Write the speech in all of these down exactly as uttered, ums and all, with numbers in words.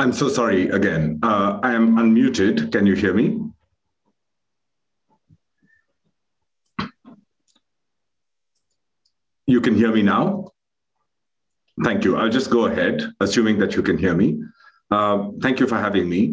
I'm so sorry again. Uh, I am unmuted. Can you hear me? You can hear me now? Thank you. I'll just go ahead, assuming that you can hear me. Uh, thank you for having me.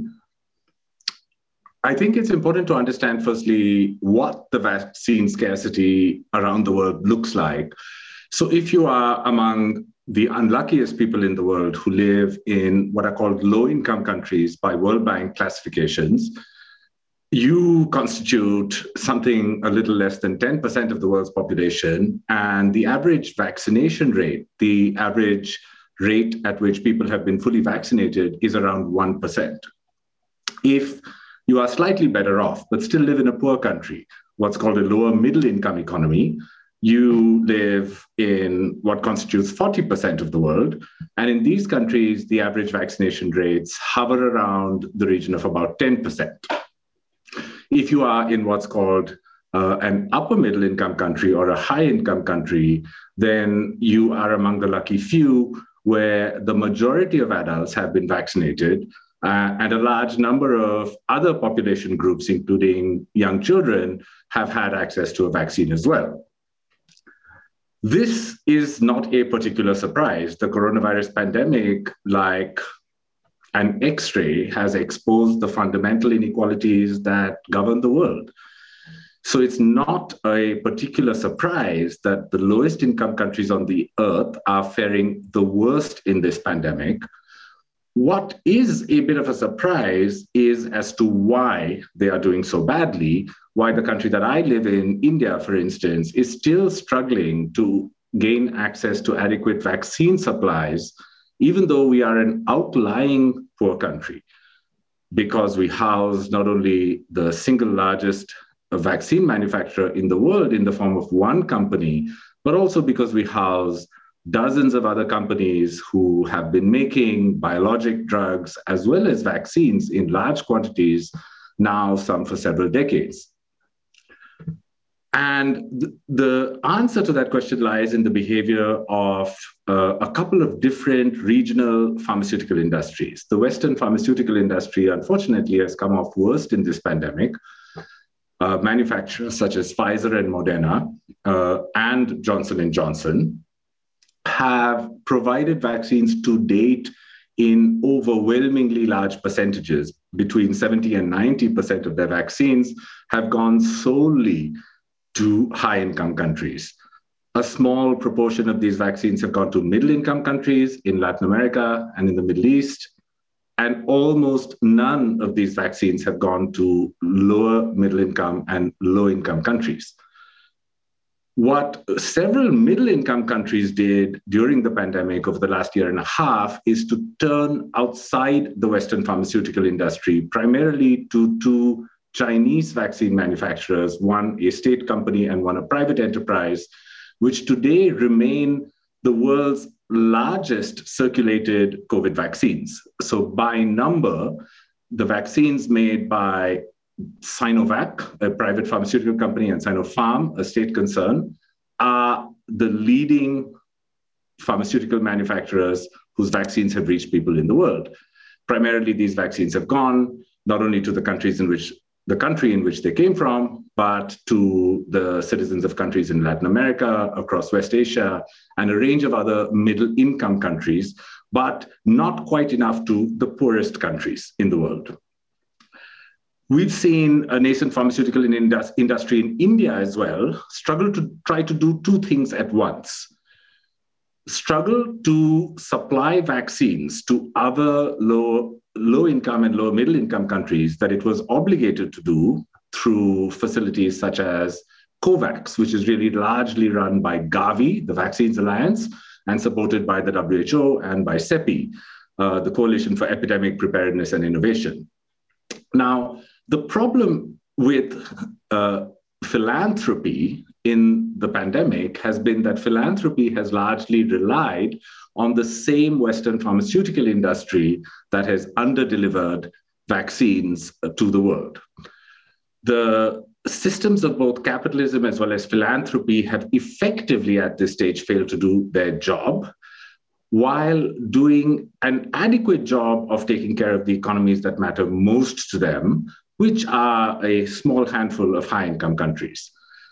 I think it's important to understand, firstly, what the vaccine scarcity around the world looks like. So, if you are among the unluckiest people in the world who live in what are called low income countries by World Bank classifications, you constitute something a little less than ten percent of the world's population, and the average vaccination rate, the average rate at which people have been fully vaccinated, is around one percent. If you are slightly better off, but still live in a poor country, what's called a lower middle income economy, you live in what constitutes forty percent of the world. And in these countries, the average vaccination rates hover around the region of about ten percent. If you are in what's called uh, an upper middle income country or a high income country, then you are among the lucky few where the majority of adults have been vaccinated, uh, and a large number of other population groups, including young children, have had access to a vaccine as well. This is not a particular surprise. The coronavirus pandemic, like an X-ray, has exposed the fundamental inequalities that govern the world. So it's not a particular surprise that the lowest income countries on the earth are faring the worst in this pandemic. What is a bit of a surprise is as to why they are doing so badly, why the country that I live in, India, for instance, is still struggling to gain access to adequate vaccine supplies, even though we are an outlying poor country, because we house not only the single largest vaccine manufacturer in the world in the form of one company, but also because we house dozens of other companies who have been making biologic drugs as well as vaccines in large quantities now, some for several decades. And th- the answer to that question lies in the behavior of uh, a couple of different regional pharmaceutical industries. The Western pharmaceutical industry, unfortunately, has come off worst in this pandemic. Uh, manufacturers such as Pfizer and Moderna uh, and Johnson and Johnson have provided vaccines to date in overwhelmingly large percentages. Between seventy and ninety percent of their vaccines have gone solely to high-income countries. A small proportion of these vaccines have gone to middle-income countries in Latin America and in the Middle East, and almost none of these vaccines have gone to lower middle-income and low-income countries. What several middle-income countries did during the pandemic over the last year and a half is to turn outside the Western pharmaceutical industry, primarily to two Chinese vaccine manufacturers, one a state company and one a private enterprise, which today remain the world's largest circulated COVID vaccines. So by number, the vaccines made by Sinovac, a private pharmaceutical company, and Sinopharm, a state concern, are the leading pharmaceutical manufacturers whose vaccines have reached people in the world. Primarily, these vaccines have gone not only to the countries in which the country in which they came from, but to the citizens of countries in Latin America, across West Asia, and a range of other middle-income countries, but not quite enough to the poorest countries in the world. We've seen a nascent pharmaceutical industry in India as well struggle to try to do two things at once. Struggle to supply vaccines to other low, low income and low middle income countries that it was obligated to do through facilities such as COVAX, which is really largely run by Gavi, the Vaccines Alliance, and supported by the W H O and by CEPI, uh, the Coalition for Epidemic Preparedness and Innovation. Now, the problem with uh, philanthropy in the pandemic has been that philanthropy has largely relied on the same Western pharmaceutical industry that has underdelivered vaccines to the world. The systems of both capitalism as well as philanthropy have effectively at this stage failed to do their job. while doing an adequate job of taking care of the economies that matter most to them, which are a small handful of high income countries.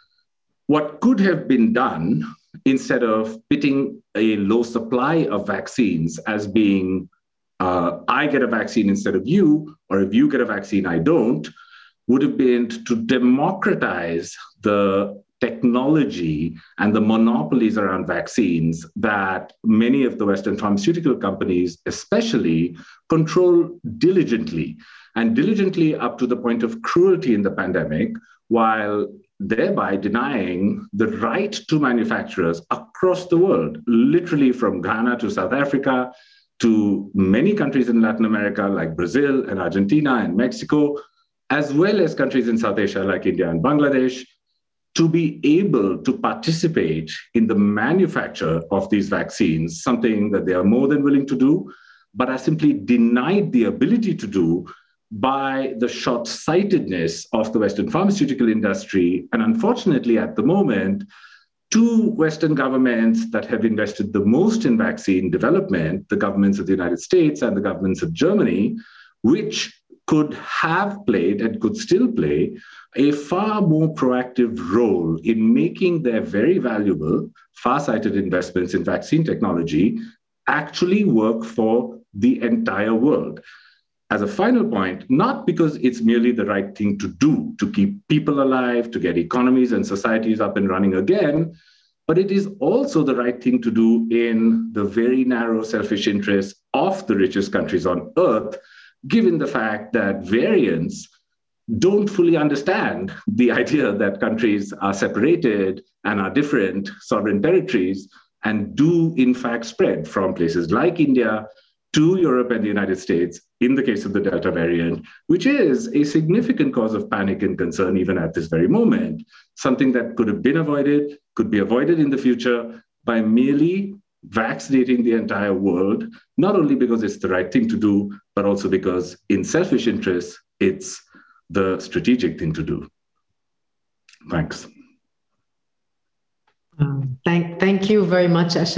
What could have been done instead of pitting a low supply of vaccines as being uh, I get a vaccine instead of you, or if you get a vaccine, I don't, would have been to democratize the technology and the monopolies around vaccines that many of the Western pharmaceutical companies, especially, control diligently, and diligently up to the point of cruelty in the pandemic, while thereby denying the right to manufacturers across the world, literally from Ghana to South Africa to many countries in Latin America, like Brazil and Argentina and Mexico, as well as countries in South Asia, like India and Bangladesh, to be able to participate in the manufacture of these vaccines, something that they are more than willing to do, but are simply denied the ability to do by the short sightedness of the Western pharmaceutical industry. And unfortunately, at the moment, two Western governments that have invested the most in vaccine development, the governments of the United States and the governments of Germany, which could have played and could still play a far more proactive role in making their very valuable, far-sighted investments in vaccine technology actually work for the entire world. As a final point, not because it's merely the right thing to do to keep people alive, to get economies and societies up and running again, but it is also the right thing to do in the very narrow selfish interests of the richest countries on earth, given the fact that variants don't fully understand the idea that countries are separated and are different sovereign territories and do, in fact, spread from places like India to Europe and the United States in the case of the Delta variant, which is a significant cause of panic and concern even at this very moment, something that could have been avoided, could be avoided in the future by merely vaccinating the entire world, not only because it's the right thing to do, but also because in selfish interests, it's the strategic thing to do. Thanks. Um, thank, thank you very much, Ashok.